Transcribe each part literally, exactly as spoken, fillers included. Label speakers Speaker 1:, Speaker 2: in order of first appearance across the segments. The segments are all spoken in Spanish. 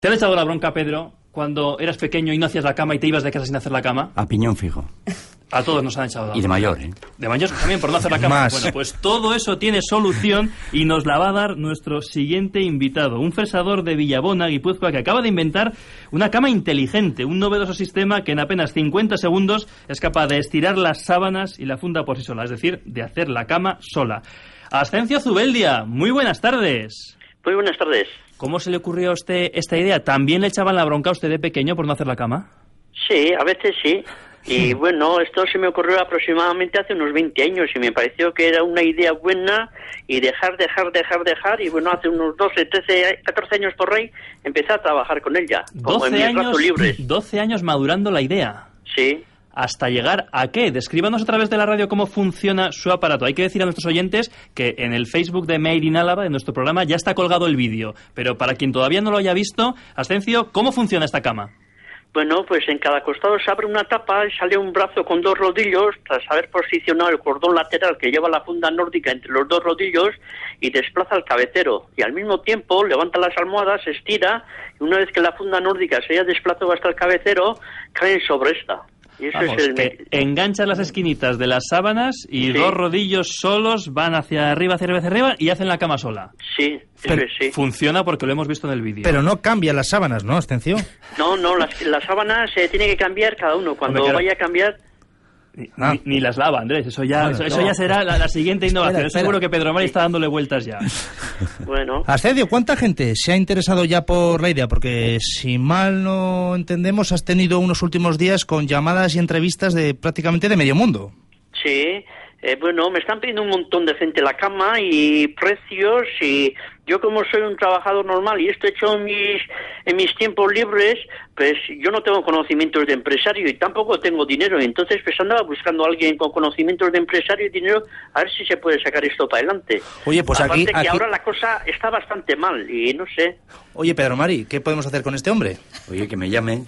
Speaker 1: ¿Te han echado la bronca, Pedro, cuando eras pequeño y no hacías la cama y te ibas de casa sin hacer la cama?
Speaker 2: A piñón fijo.
Speaker 1: A todos nos han echado la bronca.
Speaker 2: Y de mayor, ¿eh?
Speaker 1: De mayor también, por no hacer la cama.
Speaker 3: Más.
Speaker 1: Bueno, pues todo eso tiene solución y nos la va a dar nuestro siguiente invitado. Un fresador de Villabona, Guipúzcoa, que acaba de inventar una cama inteligente. Un novedoso sistema que en apenas cincuenta segundos es capaz de estirar las sábanas y la funda por sí sola. Es decir, de hacer la cama sola. Ascencio Zubeldia, muy buenas tardes.
Speaker 4: Muy buenas tardes.
Speaker 1: ¿Cómo se le ocurrió a usted esta idea? ¿También le echaban la bronca a usted de pequeño por no hacer la cama?
Speaker 4: Sí, a veces sí. Y bueno, esto se me ocurrió aproximadamente hace unos veinte años y me pareció que era una idea buena y dejar, dejar, dejar, dejar. Y bueno, hace unos doce, trece, catorce años por ahí empecé a trabajar con ella, como en mis ratos libres.
Speaker 1: doce años madurando la idea.
Speaker 4: Sí.
Speaker 1: ¿Hasta llegar a qué? Descríbanos a través de la radio cómo funciona su aparato. Hay que decir a nuestros oyentes que en el Facebook de Made in Álava, de nuestro programa, ya está colgado el vídeo. Pero para quien todavía no lo haya visto, Ascencio, ¿cómo funciona esta cama?
Speaker 4: Bueno, pues en cada costado se abre una tapa y sale un brazo con dos rodillos, tras haber posicionado el cordón lateral que lleva la funda nórdica entre los dos rodillos y desplaza el cabecero. Y al mismo tiempo levanta las almohadas, estira, y una vez que la funda nórdica se haya desplazado hasta el cabecero, caen sobre esta. Y eso
Speaker 1: Vamos,
Speaker 4: es el...
Speaker 1: que enganchan las esquinitas de las sábanas y
Speaker 4: Sí.
Speaker 1: dos rodillos solos van hacia arriba, hacia arriba, hacia arriba y hacen la cama sola.
Speaker 4: Sí, eso
Speaker 3: Pero-
Speaker 4: es, sí.
Speaker 1: Funciona porque lo hemos visto en el vídeo.
Speaker 3: Pero no cambian las sábanas, ¿no, Ascencio?
Speaker 4: No, no, las, las sábanas se tiene que cambiar cada uno. Cuando
Speaker 1: Hombre, claro.
Speaker 4: vaya a cambiar...
Speaker 1: Ni,
Speaker 3: Ah.
Speaker 1: ni- ni las lava, Andrés. Eso ya,
Speaker 3: Bueno,
Speaker 1: eso, eso
Speaker 3: no.
Speaker 1: ya será la, la siguiente innovación.
Speaker 3: Espera,
Speaker 1: Estoy seguro
Speaker 3: espera.
Speaker 1: que Pedro Mari está dándole vueltas ya.
Speaker 4: Bueno,
Speaker 3: Ascencio, ¿cuánta gente se ha interesado ya por la idea? Porque si mal no entendemos, has tenido unos últimos días con llamadas y entrevistas de prácticamente de medio mundo.
Speaker 4: sí. Eh, bueno, me están pidiendo un montón de gente la cama y precios y yo como soy un trabajador normal y esto he hecho en mis, en mis tiempos libres, pues yo no tengo conocimientos de empresario y tampoco tengo dinero. Entonces pues andaba buscando a alguien con conocimientos de empresario y dinero a ver si se puede sacar esto para adelante.
Speaker 3: Oye, pues
Speaker 4: Aparte
Speaker 3: aquí-
Speaker 4: que
Speaker 3: aquí-
Speaker 4: ahora la cosa está bastante mal y no sé.
Speaker 3: Oye, Pedro Mari, ¿qué podemos hacer con este hombre?
Speaker 2: Oye, que me llamen.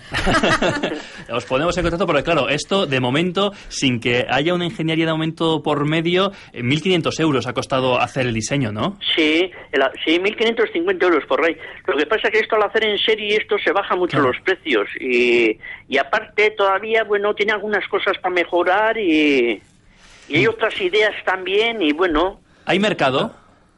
Speaker 1: Os ponemos en contacto porque, claro, esto de momento, sin que haya una ingeniería de aumento por medio, eh, mil quinientos euros ha costado hacer el diseño, ¿no?
Speaker 4: Sí, el- sí, mil quinientos cincuenta euros por ahí. Lo que pasa es que esto al hacer en serie, esto se baja mucho
Speaker 1: Claro.
Speaker 4: los precios. Y, y aparte todavía, bueno, tiene algunas cosas para mejorar y, y hay otras ideas también. Y bueno,
Speaker 1: ¿Hay mercado?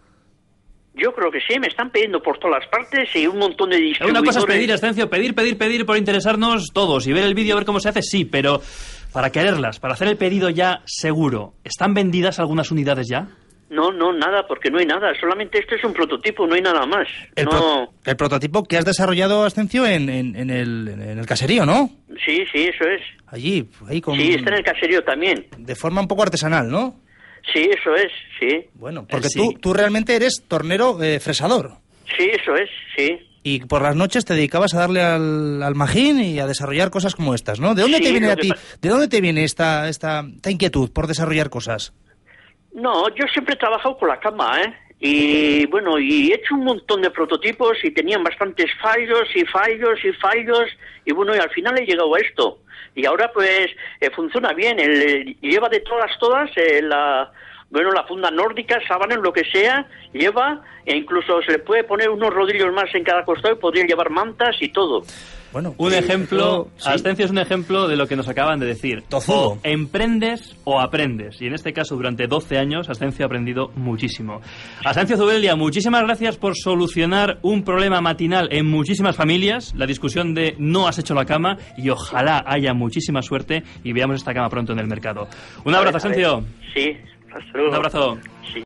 Speaker 4: yo creo que sí, me están pidiendo por todas las partes y un montón de distribuidores.
Speaker 1: Una cosa es pedir, Ascencio, pedir, pedir, pedir por interesarnos todos y ver el vídeo, a ver cómo se hace, sí, pero para quererlas, para hacer el pedido ya seguro, ¿están vendidas algunas unidades ya?
Speaker 4: No, no, nada, porque no hay nada. Solamente esto es un prototipo, no hay nada más.
Speaker 3: El,
Speaker 4: no...
Speaker 3: pro- el prototipo que has desarrollado, Ascencio, en, en, en el, en el caserío, ¿no?
Speaker 4: Sí, sí, eso es.
Speaker 3: Allí, ahí con...
Speaker 4: Sí, está en el caserío también.
Speaker 3: De forma un poco artesanal, ¿no?
Speaker 4: Sí, eso es, sí.
Speaker 3: Bueno, porque
Speaker 1: Eh, sí.
Speaker 3: tú, tú realmente eres tornero eh, fresador.
Speaker 4: Sí, eso es, sí.
Speaker 3: Y por las noches te dedicabas a darle al, al magín y a desarrollar cosas como estas, ¿no? ¿De dónde
Speaker 4: Sí,
Speaker 3: te viene
Speaker 4: lo
Speaker 3: a
Speaker 4: que
Speaker 3: ti?
Speaker 4: pa-
Speaker 3: ¿De dónde te viene esta, esta, esta inquietud por desarrollar cosas?
Speaker 4: No, yo siempre he trabajado con la cama, ¿eh? Y bueno, y he hecho un montón de prototipos y tenían bastantes fallos y fallos y fallos y bueno, y al final he llegado a esto. Y ahora pues eh, funciona bien, el, el- lleva de todas, todas, eh, la... Bueno, la funda nórdica, sábanas, lo que sea, lleva, e incluso se le puede poner unos rodillos más en cada costado y podría llevar mantas y todo.
Speaker 3: Bueno,
Speaker 1: Un
Speaker 3: pues,
Speaker 1: ejemplo,
Speaker 3: eso, sí.
Speaker 1: Ascencio es un ejemplo de lo que nos acaban de decir.
Speaker 3: Tozudo.
Speaker 1: O emprendes o aprendes. Y en este caso, durante doce años, Ascencio ha aprendido muchísimo. Ascencio Zubeldia, muchísimas gracias por solucionar un problema matinal en muchísimas familias, la discusión de no has hecho la cama, y ojalá haya muchísima suerte y veamos esta cama pronto en el mercado. Un abrazo,
Speaker 4: A ver, a ver.
Speaker 1: Ascencio.
Speaker 4: Sí, hasta luego.
Speaker 1: Un abrazo.
Speaker 4: Sí.